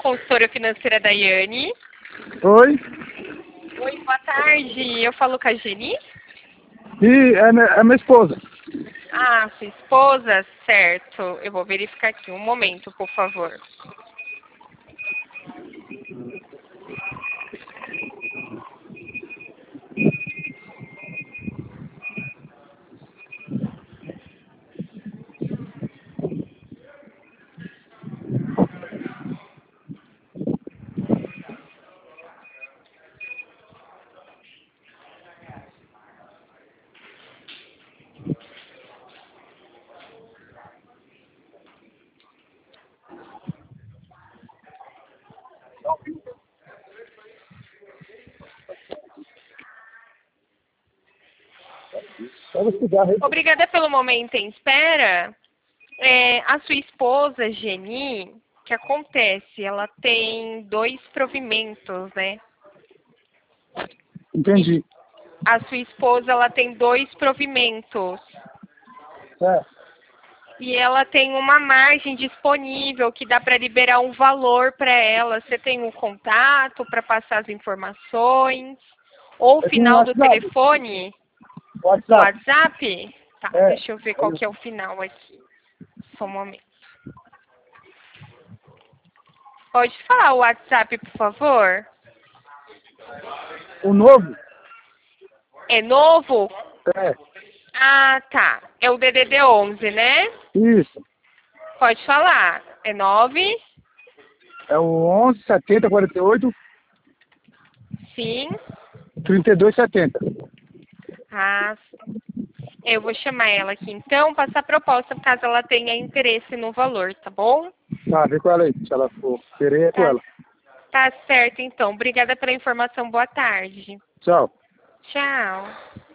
consultora financeira Daiane. Oi? Oi, boa tarde. Eu falo com a Geni? E é minha esposa. Ah, sua esposa? Certo. Eu vou verificar aqui. Um momento, por favor. Obrigada pelo momento em espera. A sua esposa, Geni, o que acontece? Ela tem 2 provimentos, né? Entendi. A sua esposa, ela tem 2 provimentos. É. E ela tem uma margem disponível que dá para liberar um valor para ela. Você tem um contato para passar as informações? Ou o Eu tenho um final do WhatsApp. telefone? Do WhatsApp. WhatsApp? Tá, É. deixa eu ver qual que é o final aqui. Só um momento. Pode falar o WhatsApp, por favor? O novo? É novo? É. Ah, tá. É o DDD 11, né? Isso. Pode falar. É 9? É o 11 70 48 Sim. 32 70. Ah, eu vou chamar ela aqui então, passar a proposta caso ela tenha interesse no valor, tá bom? Tá, vem com ela aí. Se ela for querer, é com Tá, ela. tá certo então. Obrigada pela informação. Boa tarde. Tchau. Tchau.